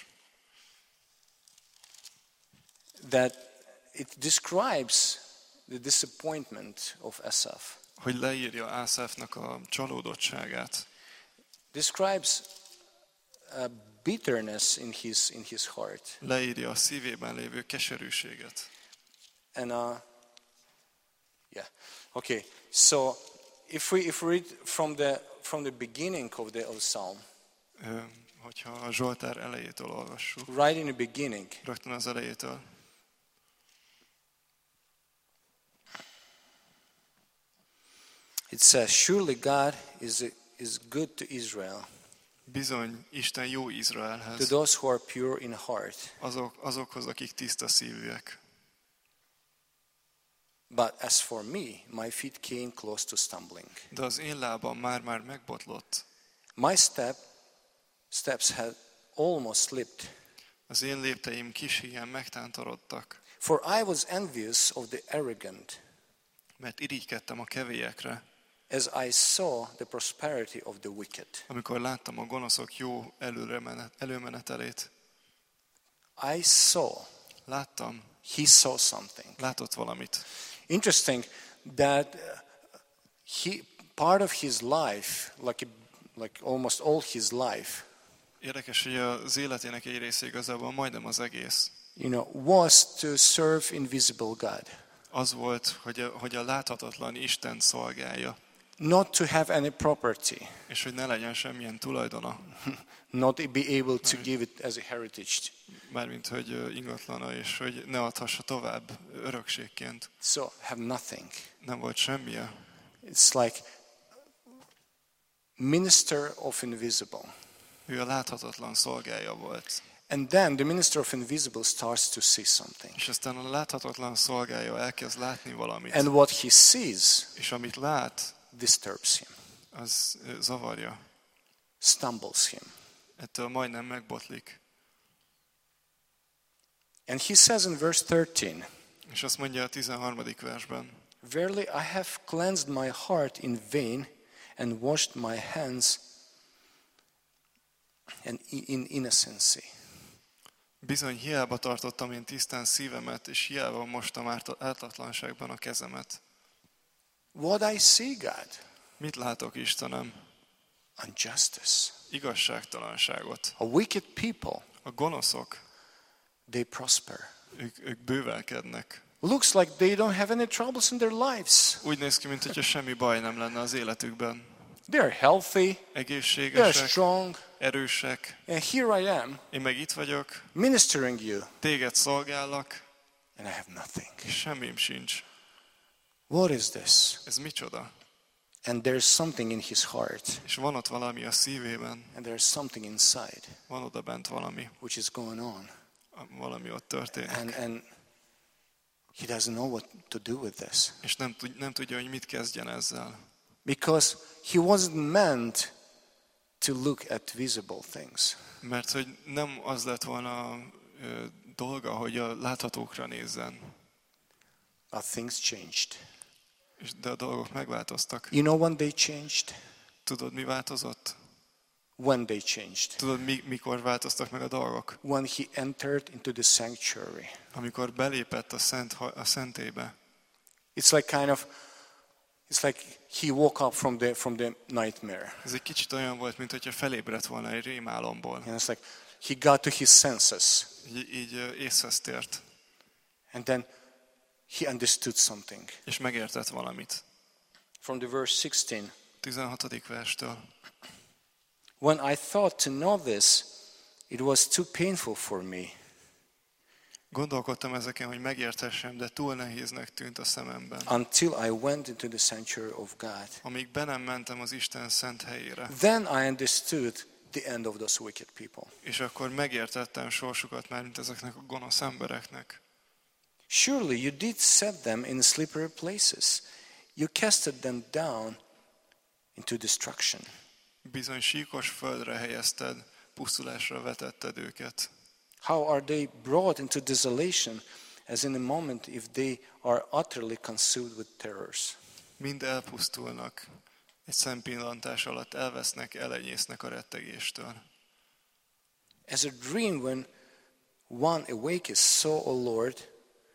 that it describes the disappointment of Asaph. Hogy leírja Ászáfnak a csalódottságát. Describes a bitterness in his in his heart. Leírja a szívében lévő keserűséget. And uh, yeah, okay. So if we if we read from the from the beginning of the, of the psalm, Ö, Hogyha a Zsoltár elejétől olvassuk, right in the beginning, rögtön az elejétől. it says, "Surely God is is good to Israel, Bizony, Isten jó to Izraelhez, those who are pure in heart. azok, azokhoz, akik tiszta szívűek. But as for me, my feet came close to stumbling. De az én lábam már-már megbotlott. My step steps had almost slipped. Az én lépteim kis híján megtántorodtak, For I was envious of the arrogant, mert irigykedtem a kevélyekre, as I saw the prosperity of the wicked. amikor láttam a gonoszok jó előremenet, előmenetelét. I saw, Láttam, he saw something. látott valamit. Interesting that uh, he part of his life, like a, like almost all his life, Érdekes, hogy az életének egy része igazából majdnem az egész, you know, was to serve invisible God. Az volt, hogy a, hogy a láthatatlan Isten szolgálja, Not to have any property, és hogy ne legyen semmilyen tulajdona, not be able to give it as a heritage. mármint hogy ö, ingatlana, és hogy ne adhassa tovább örökségként. So have nothing. Nem volt semmije. It's like minister of invisible. Ő a láthatatlan szolgája volt. And then the minister of invisible starts to see something. És aztán a láthatatlan szolgája elkezd látni valamit. And what he sees És amit lát, disturbs him, az ö, zavarja. stumbles him. Ettől majdnem megbotlik. And he says in verse thirteen, És azt mondja a tizenharmadik versben, Verily I have cleansed my heart in vain and washed my hands and in innocency. bizony hiába tartottam én tisztán szívemet, és hiába mostam árt- ártatlanságban a kezemet. What I see, God? Mit látok, Istenem? Injustice. Igazságtalanságot. A wicked people, A gonoszok, they prosper. ők, ők bővelkednek. Looks like they don't have any troubles in their lives. Úgy néz ki, mintha semmi baj nem lenne az életükben. They're healthy, they're Egészségesek, strong, erősek. and here I am Én meg itt vagyok, ministering you, téged szolgállak, and I have nothing. és semmim sincs. What is this? Ez micsoda? And there's something in his heart, És van ott valami a szívében, and there's something inside van oda bent valami, which is going on. valami ott történik. And, and he doesn't know what to do with this. És nem, tud, nem tudja, hogy mit kezdjen ezzel. Because he wasn't meant to look at visible things. Mert hogy nem az lett volna a ö, dolga, hogy a láthatókra nézzen. But things changed. És de a dolgok megváltoztak. You know when they changed? Tudod, mi változott? When they changed. Tudod, mi, mikor változtak meg a dolgok? When he entered into the sanctuary. Amikor belépett a, szent, a szentélybe. It's like kind of, it's like he woke up from the from the nightmare. Ez egy kicsit olyan volt, mint hogyha felébredt volna egy rémálomból. And it's like he got to his senses. Így, így ö, észhez tért, And then he understood something. és megértett valamit. From the verse sixteen. tizenhatodik verstől. When I thought to know this, it was too painful for me. Gondolkodtam ezeken, hogy megértessem, de túl nehéznek tűnt a szememben. Until I went into the sanctuary of God. Amíg be nem mentem az Isten szent helyére. Then I understood the end of those wicked people. És akkor megértettem sorsukat már, mint ezeknek a gonosz embereknek. Surely you did set them in slippery places. You casted them down into destruction. Bizony síkos földre helyezted, pusztulásra vetetted őket. How are they brought into desolation, as in a moment if they are utterly consumed with terrors? Mind elpusztulnak. Egy szempillantás alatt elvesznek, elenyésznek a rettegéstől. As a dream when one awakes, so, O Lord,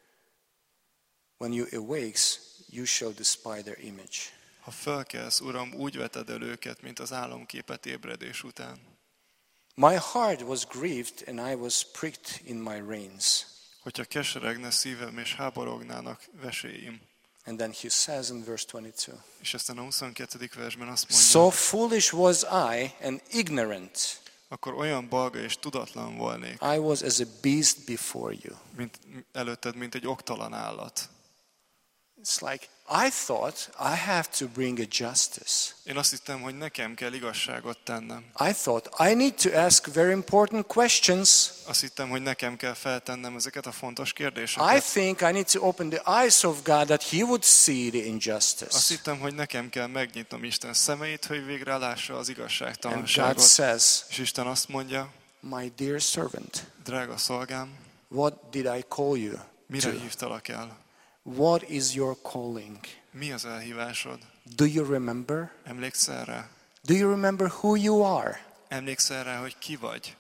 when you awakes, you shall despise their image. Ha fölkelsz, Uram, úgy veted el őket, mint az álomképet ébredés után. My heart was grieved, and I was pricked in my reins. Hogyha keseregne szívem, és háborognának veséim. And then he says in verse twenty-two, És aztán a huszonkettedik versben azt mondja, So foolish was I and ignorant. akkor olyan balga és tudatlan volnék, I was as a beast before you. mint előtted, mint egy oktalan állat. It's like, I thought I have to bring a justice. Én azt hittem, hogy nekem kell igazságot tennem. I thought I need to ask very important questions. Azt hittem, hogy nekem kell feltennem ezeket a fontos I kérdéseket. think I need to open the eyes of God that he would see the Azt injustice. hittem, hogy nekem kell megnyitnom Isten szemeit, hogy végre lássa az And God igazságtalanságot. says, És Isten azt mondja, my dear servant, drága szolgám, what did I call you mire to? hívtalak el? What is your calling? Mi az elhívásod? Do you remember? Emlékszel rá? Do you remember who you are? Emlékszel rá, hogy ki vagy?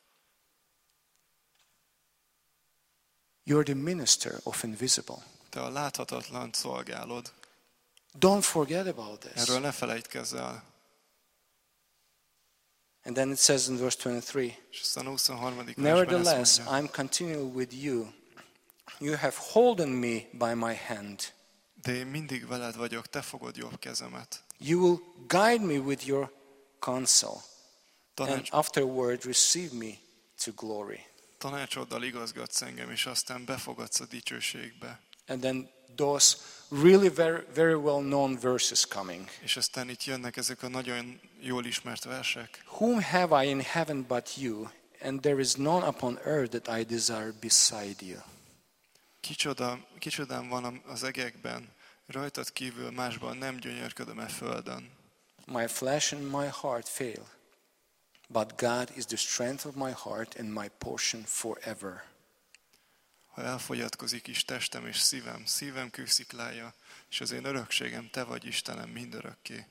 You're the minister of invisible. Te a láthatatlant szolgálod. Don't forget about this. Erről ne felejtkezz el. And then it says in verse twenty-three, És aztán a huszonharmadik versben ezt nevertheless, mondja, I'm continual with you. You have holden me by my hand. de én mindig veled vagyok, te fogod jobb kezemet. You will guide me with your counsel, and Tanács, afterward receive me to glory. tanácsoddal igazgatsz engem, és aztán befogadsz a dicsőségbe. And then those really very, very well-known verses coming. És aztán itt jönnek ezek a nagyon jól ismert versek. Whom have I in heaven but you, and there is none upon earth that I desire beside you. Kicsoda, kicsodám van az egekben, rajtad kívül másban nem gyönyörködöm e földön. My flesh and my heart fail, but God is the strength of my heart and my portion forever. Ha elfogyatkozik is testem és szívem, szívem kősziklája, és az én örökségem, te vagy Istenem mindörökké.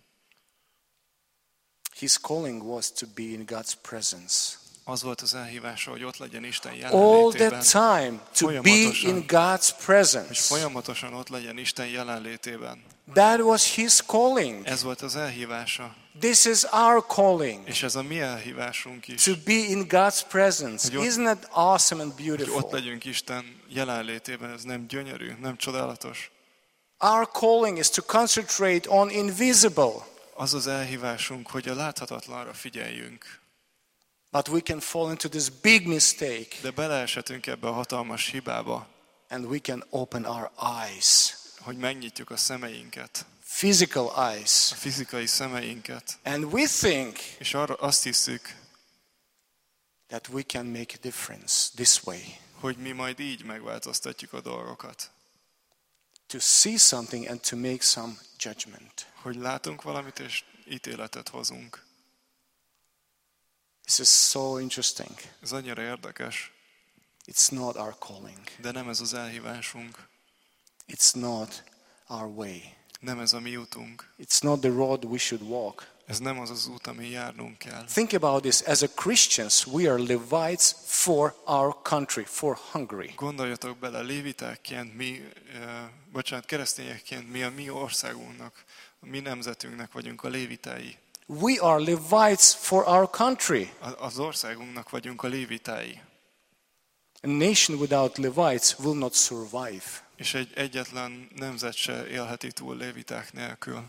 His calling was to be in God's presence. Az volt az elhívása, hogy ott legyen Isten All jelenlétében, the time to be in God's hogy presence. folyamatosan ott legyen Isten jelenlétében. That was his calling. Ez volt az elhívása, This is our calling. és ez a mi elhívásunk is, To be in God's presence. Hogy ott- Isn't that awesome and hogy ott beautiful? legyünk Isten jelenlétében. Ez nem gyönyörű, nem csodálatos. Our calling is to concentrate on invisible. Az az elhívásunk, hogy a láthatatlanra figyeljünk. But we can fall into this big mistake, De beleeshetünk ebbe a hatalmas hibába, and we can open our eyes, hogy megnyitjuk a szemeinket, physical a eyes, fizikai szemeinket, and we think és arra azt hiszük, that we can make a difference this way. hogy mi majd így megváltoztatjuk a dolgokat. To see something and to make some judgment. Hogy látunk valamit, és ítéletet hozunk. This is so interesting. Ez annyira érdekes, It's not our calling. de nem ez az elhívásunk, It's not our way. nem ez a mi utunk. It's not the road we should walk. Ez nem az az út, amin járnunk kell. Think about this. As a Christians, we are Levites for our country, for Hungary. Gondoljatok bele, lévitákként mi, uh, bocsánat, keresztényekként mi a mi országunknak, a mi nemzetünknek vagyunk a lévitái. We are Levites for our country. A- Az országunknak vagyunk a lévitái. A nation without Levites will not survive. És egy egyetlen nemzet se élheti túl léviták nélkül.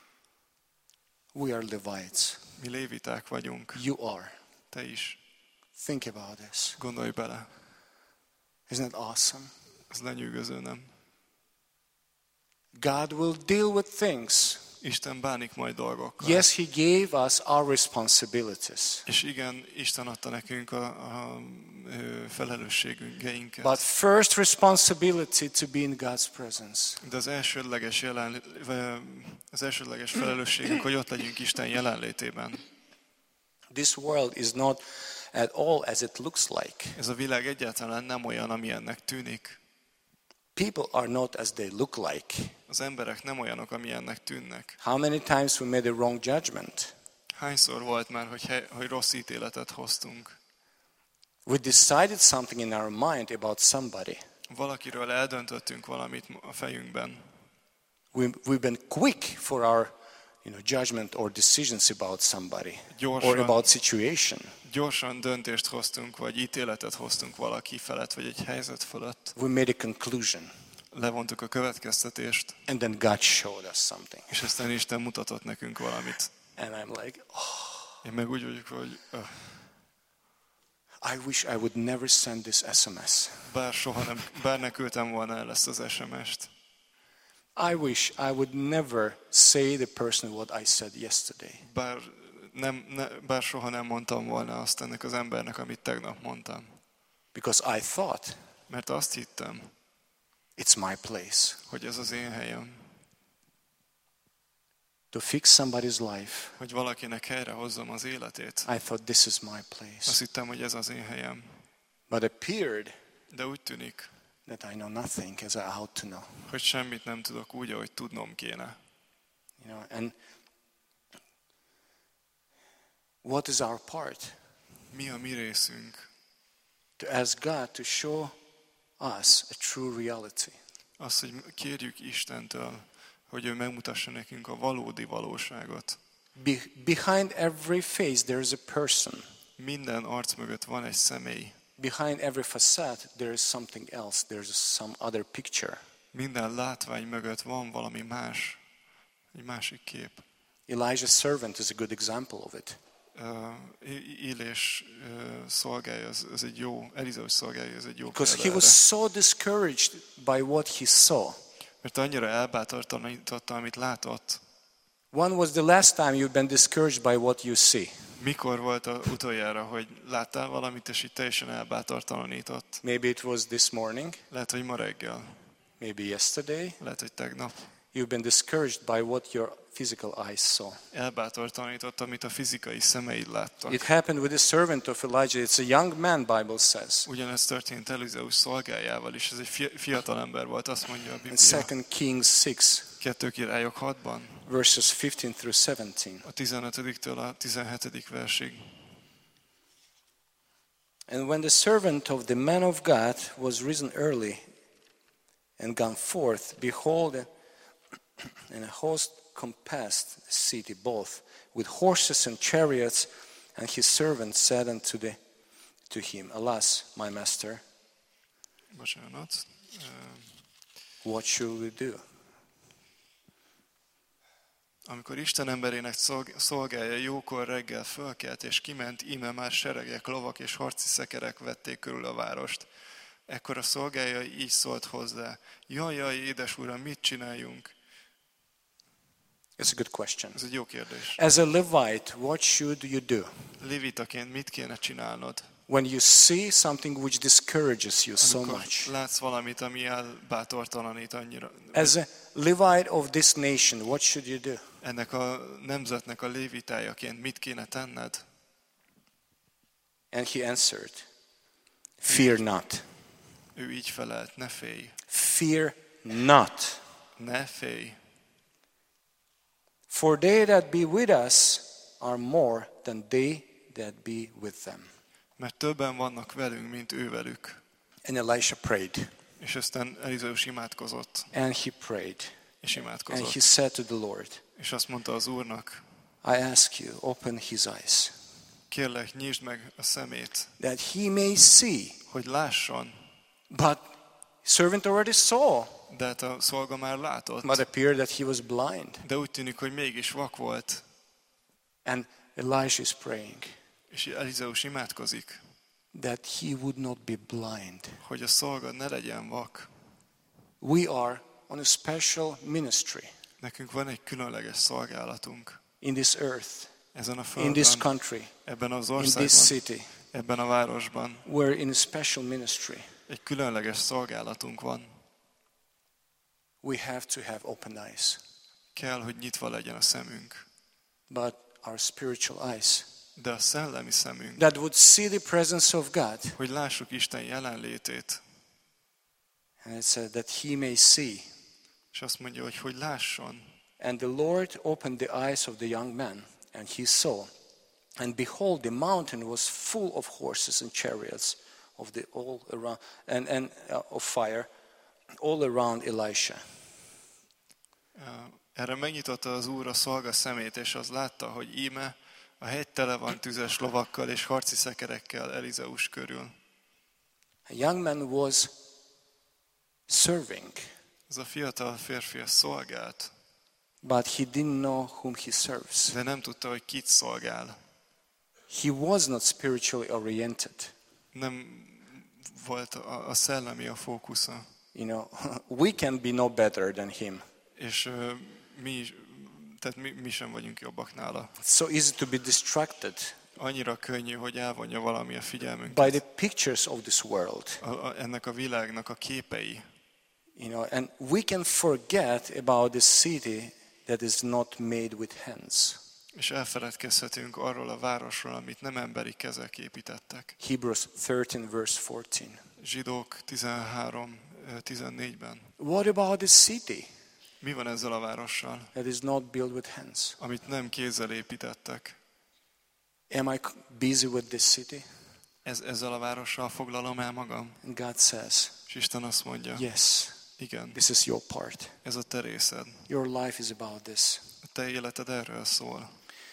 We are Levites. Mi léviták vagyunk. You are. Te is. Think about this. Gondolj bele. Isn't it awesome? Ez lenyűgöző, nem? God will deal with things. Isten bánik majd dolgokkal. Yes, He gave us our responsibilities. És igen, Isten adta nekünk a, a, a felelősségünket. But first responsibility to be in God's presence. De az elsődleges, jelen, az elsődleges felelősségünk, hogy ott legyünk Isten jelenlétében. This world is not at all as it looks like. Ez a világ egyáltalán nem olyan, ami ennek tűnik. People are not as they look like. Az emberek nem olyanok, amilyennek tűnnek. How many times we made a wrong judgment? Hányszor volt már, hogy, he, hogy rossz ítéletet hoztunk? We decided something in our mind about somebody. Valakiről eldöntöttünk valamit a fejünkben. We, we've been quick for our you know, judgment or decisions about somebody Gyorsan. or about situation. Gyorsan döntést hoztunk, vagy ítéletet hoztunk valaki felett, vagy egy helyzet fölött. We made a conclusion, Levontuk a következtetést, and then God showed us something. és aztán Isten mutatott nekünk valamit. And I'm like, oh, Én meg úgy vagyok, hogy öh, I wish I would never send this S M S. bár soha nem, bár ne küldtem volna el ezt az es em est. I wish I would never say the person what I said yesterday. Bár, nem, ne, bár soha nem mondtam volna azt ennek az embernek, amit tegnap mondtam. Because I thought Mert azt hittem, it's my place hogy ez az én helyem. to fix somebody's life. Hogy valakinek helyrehozzam az életét. I thought this is my Azt place. hittem, hogy ez az én helyem. But appeared De úgy tűnik, that I know nothing as I ought to know. hogy semmit nem tudok úgy, ahogy tudnom kéne. You know, and what is our part? Mi a mi részünk? To ask God to show us a true reality. Az, hogy kérjük Istentől, hogy ő megmutassa nekünk a valódi valóságot. Be- behind every face there is a person. Minden arc mögött van egy személy. Behind every facade there is something else. There's some other picture. Minden látvány mögött van valami más, egy másik kép. Elijah's servant is a good example of it. Uh, Illés uh, szolgája, az, az egy jó, Elizeus szolgája, az egy jó Because példa he was erre. so discouraged by what he saw. Mert annyira elbátortanította, amit látott. When was the last time you've been discouraged by what you see? Mikor volt a utoljára, hogy láttál valamit, és így teljesen elbátortalanított? Maybe it was this morning, Lehet, hogy ma reggel. maybe yesterday. Lehet, hogy tegnap. You've been discouraged by what your physical eyes saw. Elbátortalanított, amit a fizikai szemeid láttak. It happened with the servant of Elijah. It's a young man, Bible says. Ugyanezt történt Elizeus szolgájával is. Ez egy fi- fiatal ember volt, azt mondja a In Biblia. Second Kings six, Kettő Királyok hatban, verses fifteen through seventeen. a tizenötödiktől a tizenhetedik versig. And when the servant of the man of God was risen early and gone forth, behold, and a host compassed the city both with horses and chariots, and his servant said unto the, to him, Alas, my master, Bocsánat. Ö, what shall we do? Amikor Isten emberének szolg- szolgája jókor reggel fölkelt, és kiment, íme már seregek, lovak és harci szekerek vették körül a várost. Ekkor a szolgája így szólt hozzá. Jaj, jaj, édes uram, mit csináljunk? It's a good question. Ez egy jó kérdés. As a Levite, what should you do Lévitaként mit kéne csinálnod? when you see something which discourages you so Amikor much? látsz valamit, ami elbátortalanít annyira. As a Levite of this nation, what should you do? Ennek a nemzetnek a lévitájaként mit kéne tenned? And he answered, Fear not. Ő így felelt, ne félj, Fear not. ne félj. For they that be with us are more than they that be with them. Mert többen vannak velünk, mint ő velük. And Elisha prayed. És aztán Elizeus imádkozott, And he prayed. és And imádkozott. he said to the Lord, És azt mondta az Úrnak, I ask you, open his eyes, kérlek, nyisd meg a szemét, that he may see. hogy lásson. But servant already saw, De hát a szolga már látott. but appeared that he was blind. De úgy tűnik, hogy mégis vak volt. And Elisha is praying És Elizeus imádkozik, that he would not be blind. hogy a szolga ne legyen vak. We are on a special ministry Nekünk van egy különleges szolgálatunk in this earth, ezen a in this földön, country, ebben az in this országban, city. ebben a városban. We're in a special ministry. Egy különleges szolgálatunk van. We have to have open eyes, Kell, hogy nyitva legyen a szemünk. but our spiritual eyes, De a szellemi szemünk, that would see the presence of God. hogy lássuk Isten jelenlétét. And it said that he may see. És azt mondja, hogy hogy lásson. And the Lord opened the eyes of the young man, and he saw. And behold, the mountain was full of horses and chariots of the all around, and, and uh, of fire, all around Elisha. Erre megnyitotta az Úr a szolga szemét, és az látta, hogy íme a hegy tele van tüzes lovakkal és harci szekerekkel Elizeus körül. A young man was serving, Ez a fiatal férfi a szolgált, but he didn't know whom he serves. de nem tudta, hogy kit szolgál. He was not spiritually oriented. Nem volt a, a szellemi a fókusza. You know, we can be no better than him. És uh, mi, is- tehát mi, mi sem vagyunk jobbak nála. It's so easy to be distracted Annyira könnyű, hogy elvonja valami a figyelmünket. by the pictures of this world. A, a, ennek a világnak a képei. You know, and we can forget about the city that is not made with hands. És elfeledkezhetünk arról a városról, amit nem emberi kezek építettek. Hebrews thirteen verse fourteen. Zsidók tizenhárom tizennégyben. What about the city Mi van ezzel a várossal, that is not built with hands? amit nem kézzel építettek? Am I busy with this city? Ez, ezzel a várossal foglalom el magam? And God says, És Isten azt mondja, yes, igen, this is your part. ez a te részed. Your life is about this. A te életed erről szól.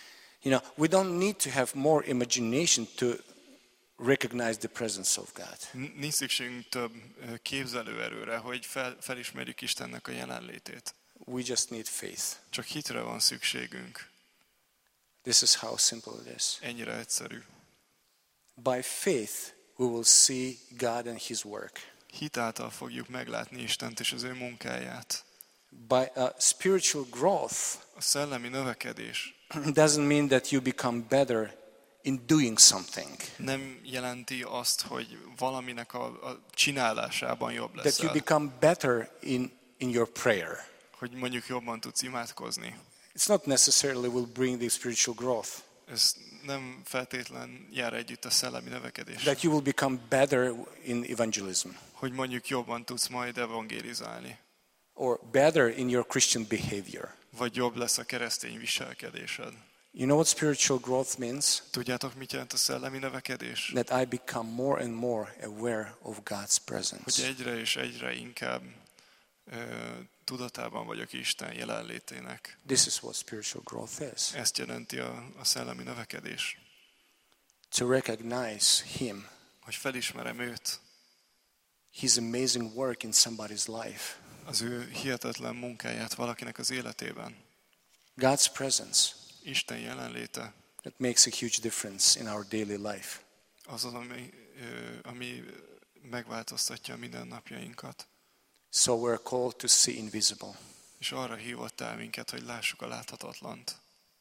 You know, we don't need to have more imagination to recognize the presence of God. N- Nincs szükségünk több ö, képzelőerőre, hogy fel, felismerjük Istennek a jelenlétét. We just need faith. Csak hitre van szükségünk. This is how simple it is. Ennyire egyszerű. By faith, we will see God and His work. Hit által fogjuk meglátni Istent és az ő munkáját. By uh, spiritual growth A szellemi növekedés doesn't mean that you become better in doing something. nem jelenti azt, hogy valaminek a, a csinálásában jobb That you leszel. become better in, in your prayer. Hogy mondjuk jobban tudsz imádkozni. It's not necessarily will bring the spiritual growth. Ez nem feltétlen jár együtt a szellemi növekedés. That you will become better in evangelism. Hogy mondjuk jobban tudsz majd evangélizálni. Or better in your Christian behavior. Vagy jobb lesz a keresztény viselkedésed. You know what spiritual growth means? Tudjátok, mit jelent a szellemi növekedés? That I become more and more aware of God's Hogy presence. egyre és egyre inkább ö, tudatában vagyok Isten jelenlétének. This is what spiritual growth is. Ezt jelenti a, a szellemi növekedés. To recognize Him, Hogy felismerem őt, His amazing work in somebody's life. az ő hihetetlen munkáját valakinek az életében. God's presence Isten jelenléte that makes a huge difference in our daily life. az az, ami, ö, ami megváltoztatja a mindennapjainkat. So we're called to see invisible. És arra hívott el minket, hogy lássuk a láthatatlant.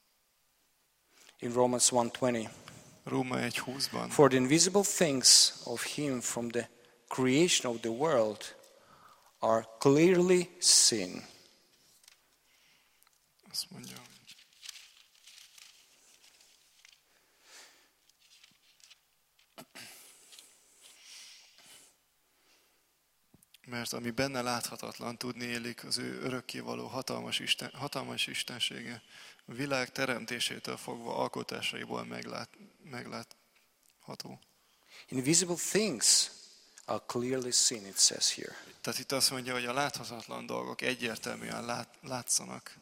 In Romans one twenty, Róma egy húszban. for the invisible things of Him from the creation of the world are clearly seen. Azt mondja, mert ami benne láthatatlan, tudni élik az ő örökkévaló hatalmas, Isten, hatalmas istensége, a világ teremtésétől fogva alkotásaiból meglát, meglátható. Invisible things are clearly seen, it says here. Tehát itt azt mondja, hogy a láthatatlan dolgok egyértelműen lát, látszanak.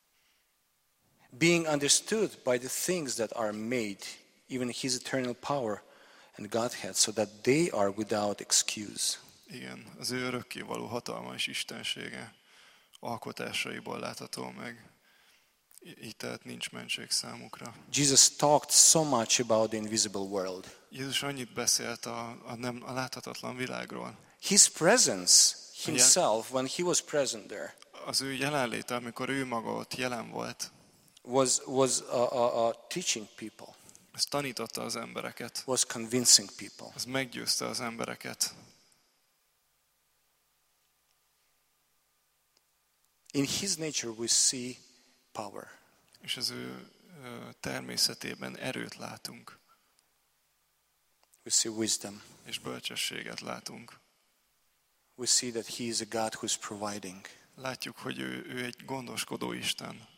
Being understood by the things that are made, even His eternal power and Godhead, so that they are without excuse. Igen, az ő örökkévaló hatalmas istensége alkotásaiból látható meg. Így tehát nincs mentség számukra. Jesus talked so much about the invisible world. Jézus annyit beszélt a, a, nem, a láthatatlan világról. His presence Himself, when He was present there, Az ő jelenléte, amikor ő maga ott jelen volt, was, was uh, uh, uh, teaching people, ez tanította az embereket, was convincing people. ez meggyőzte az embereket. In His nature we see power. És az ő ö, természetében erőt látunk, We see wisdom. és bölcsességet látunk. We see that He is a God who is providing. Látjuk, hogy ő, ő egy gondoskodó Isten.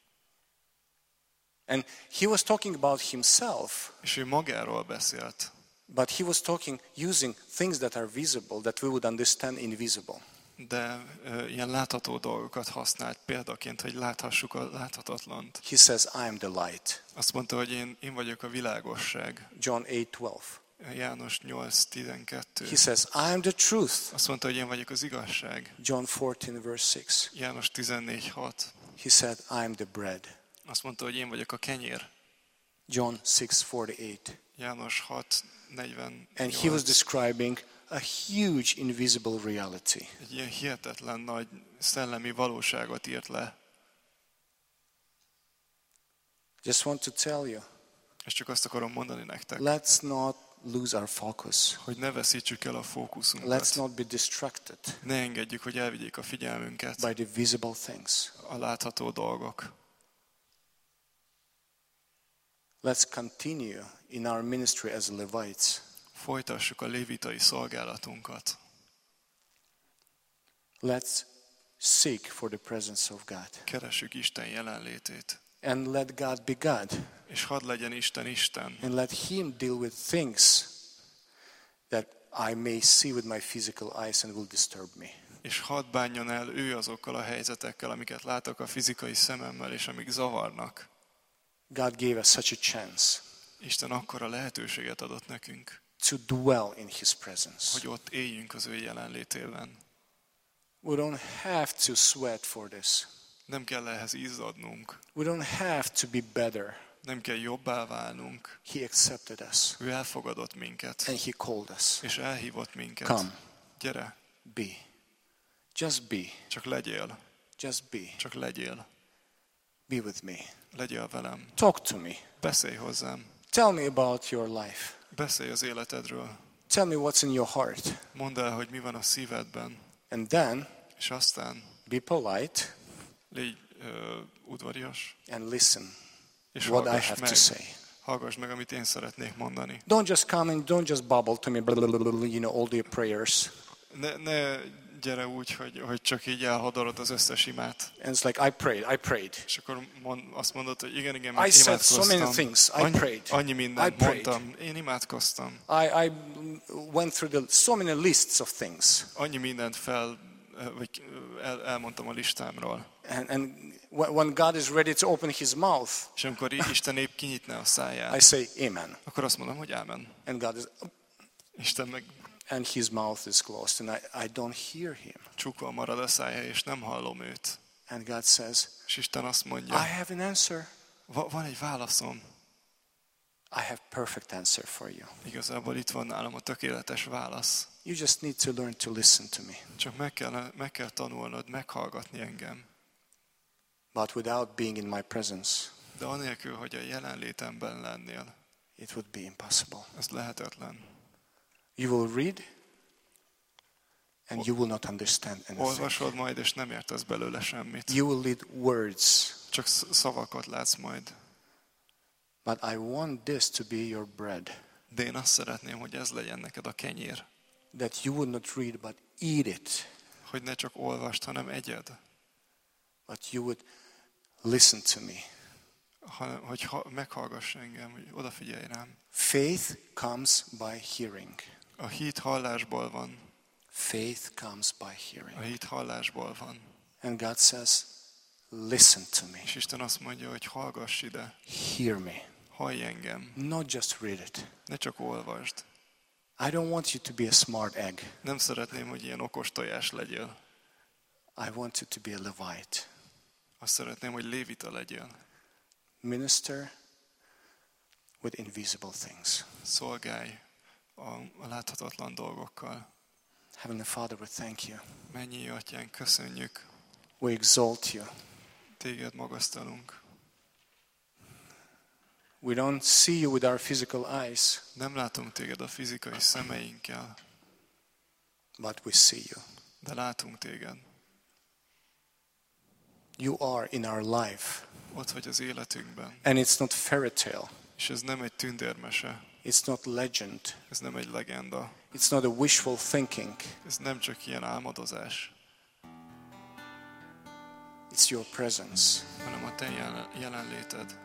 And He was talking about Himself, És ő magáról beszélt, but He was talking using things that are visible that we would understand invisible. de ö, ilyen látható dolgokat használt példaként, hogy láthassuk a láthatatlant. He says, I am the light. Azt mondta, hogy én, én vagyok a világosság. John eight twelve. János nyolc tizenkettő. He says, I am the truth. Azt mondta, hogy én vagyok az igazság. John fourteen verse six. János tizennégy hat. He said, I am the bread. Azt mondta, hogy én vagyok a kenyér. John six forty-eight. János hat negyvennyolc. And he was describing a huge invisible reality. Egy ilyen hihetetlen nagy szellemi valóságot írt le. Just want to tell you, És csak azt akarom mondani nektek, let's not lose our focus. hogy ne veszítsük el a fókuszunkat. Let's not be distracted Ne engedjük, hogy elvigyék a figyelmünket by the visible things. a látható dolgok. Let's continue in our ministry as Levites. Folytassuk a lévitai szolgálatunkat. Let's seek for the presence of God. Keressük Isten jelenlétét. And let God be God. És hadd legyen Isten Isten. And let Him deal with things that I may see with my physical eyes and will disturb me. És hadd bánjon el ő azokkal a helyzetekkel, amiket látok a fizikai szememmel, és amik zavarnak. God gave us such a chance Isten akkora lehetőséget adott nekünk, to dwell in His presence. hogy ott éljünk az ő jelenlétében. We don't have to sweat for this. Nem kell ehhez izzadnunk, We don't have to be better. nem kell jobbá válnunk. He accepted us Ő elfogadott minket, and He called us. és elhívott minket. Come, Gyere, be. Just be. csak legyél, Just be. csak legyél. Be with me. Legyél velem. Talk to me. Beszélj hozzám. Tell me about your life. Beszélj az életedről. Tell me what's in your heart. Mondd el, hogy mi van a szívedben. And then És aztán be polite légy uh, udvarias, and listen és what I hallgass have meg. to say. Hallgass meg, amit én szeretnék mondani. Don't just come and don't just bubble to me, blah, blah, blah, blah, you know, all the prayers. Ne, ne gyere úgy, hogy, hogy csak így elhadarod az összes imát. And it's like, I prayed, I prayed. És akkor mond, azt mondod, hogy igen, igen, I mert said so many imádkoztam. things. I Annyi, prayed. annyi I mindent prayed. mondtam. Én imádkoztam. I, I went through the, so many lists of things. Annyi mindent fel, vagy el, elmondtam a listámról. And, and when God is ready to open His mouth, És amikor Isten épp kinyitná a száját, I say, Amen. akkor azt mondom, hogy ámen. And God is, Isten meg and His mouth is closed, and I, I don't hear Him. csukva marad a szája, és nem hallom őt. And God says, És Isten azt mondja, I have an answer. Va- van egy válaszom. I have perfect answer for you. Igazából itt van nálam a tökéletes válasz. You just need to learn to listen to me. Csak meg kell, meg kell tanulnod, meghallgatni engem. But without being in my presence, De anélkül, hogy a jelenlétemben lennél, it would be impossible. ez lehetetlen. You will read, and you will not understand anything. Olvasod majd, és nem értesz belőle semmit. You will read words, Csak sz- szavakat látsz majd. but I want this to be your bread, De én azt szeretném, hogy ez legyen neked a kenyér. that you would not read, but eat it, Hogy ne csak olvast, hanem egyed. but you would listen to me. Hanem, hogy ha, meghallgass engem, hogy odafigyelj rám. Faith comes by hearing. A hit hallásból van. Faith comes by A hearing. hit hallásból van. And God says, listen to me. És Isten azt mondja, hogy hallgass ide. Hear me. Hallj engem. Not just read it. Ne csak olvasd. I don't want you to be a smart egg. Nem szeretném, hogy ilyen okos tojás legyél. I want you to be a Levite. Azt szeretném, hogy lévita legyél. Minister with invisible things. Szolgálj a, a láthatatlan dolgokkal. Heavenly Father, we thank you. Mennyi atyánk, köszönjük. We exalt you. Téged magasztalunk. We don't see you with our physical eyes, Nem látunk téged a fizikai szemeinkkel, but we see you. de látunk téged. You are in our life. Ott vagy az életünkben. And it's not fairy tale. És ez nem egy tündérmese, It's not legend. ez nem egy legenda, It's not a wishful thinking. ez nem csak ilyen álmodozás, It's your presence. hanem a te jelen- jelenléted.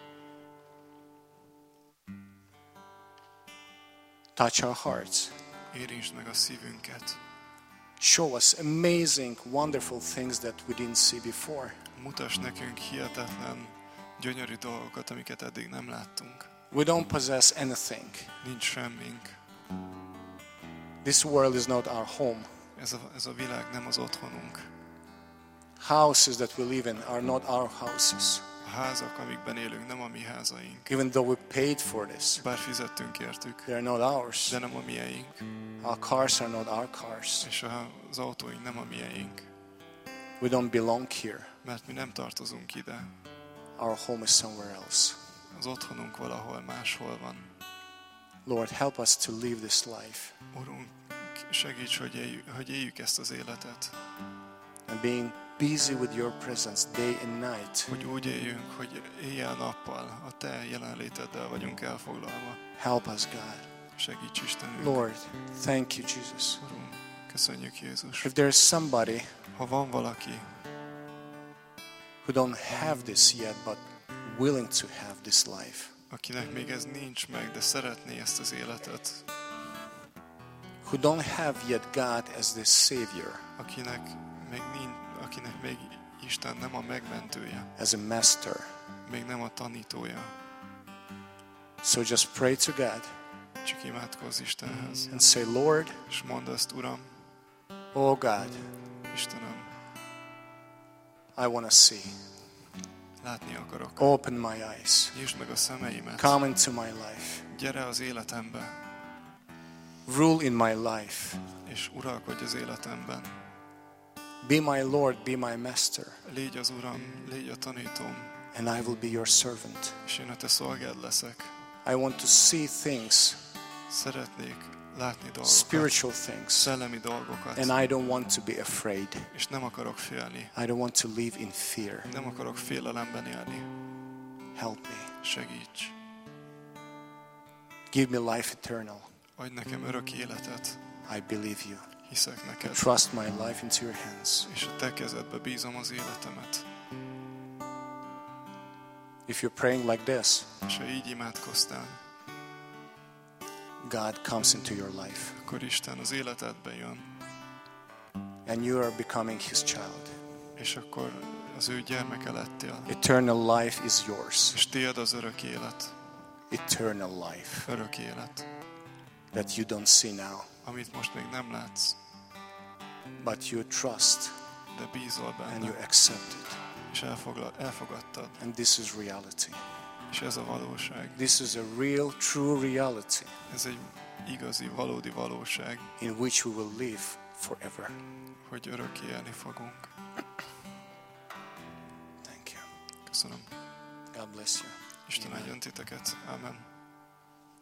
Touch our hearts. Érintsd meg a szívünket. Show us amazing, wonderful things that we didn't see before. Mutass nekünk hihetetlen, gyönyörű dolgokat, amiket eddig nem láttunk. We don't possess anything. Nincs semmink. This world is not our home. Ez a, ez a világ nem az otthonunk. Houses that we live in are not our houses. A házak, amikben élünk, nem a mi házaink. Even though we paid for this, Bár fizettünk értük, they are not ours. de nem a mieink. Our cars are not our cars. És a- az autóink nem a mieink. We don't belong here. Mert mi nem tartozunk ide. Our home is somewhere else. Az otthonunk valahol máshol van. Lord, help us to live this life. Urunk, segíts, hogy éljük, hogy éljük ezt az életet. And being busy with your presence day and night. Hogy úgy éljünk, hogy éjjel-nappal a te jelenléteddel vagyunk elfoglalva. Help us, God. Segíts Istenünk. Lord, thank you, Jesus. Urunk, köszönjük Jézus. If there is somebody Ha van valaki, who don't have this yet, but willing to have this life, akinek még ez nincs meg, de szeretné ezt az életet, who don't have yet God as their Savior, akinek még, nincs, akinek még Isten nem a megmentője, as a master. még nem a tanítója. So just pray to God Csak imádkozz Istenhez, and say, Lord, és mondd azt, Uram, oh God, Istenem, I want to see. látni akarok. Open my eyes. Nyisd meg a szemeimet. Come into my life. Gyere az életembe, Rule in my life. és uralkodj az életemben. Be my Lord, be my master, Légy az Uram, légy a tanítóm, and I will be your servant. és én a te szolgád leszek. I want to see things, Szeretnék látni dolgokat, spiritual things, szellemi dolgokat, and I don't want to be afraid. és nem akarok félni. I don't want to live in fear. Nem akarok félelemben élni. Help me. Segíts. Give me life eternal. Adj nekem örök életet. I believe you. Hiszek I neked. trust my life into your hands. És a te kezedbe bízom az életemet. If you're praying like this, És ha így imádkoztál, God comes into your life, akkor Isten az életedbe jön, and you are becoming His child. és akkor az ő gyermeke lettél. Eternal life is yours. És tiéd az örök élet. Eternal life Örök élet. that you don't see now, Amit most még nem látsz, but you trust de bízol and you benne. accept it. És elfogla, elfogadtad. And this is reality. És ez a valóság. This is a real, true reality Ez egy igazi, valódi valóság, in which we will live forever. hogy örökké élni fogunk. Thank you. Köszönöm. God bless you. Isten Amen. áldjon titeket. Amen.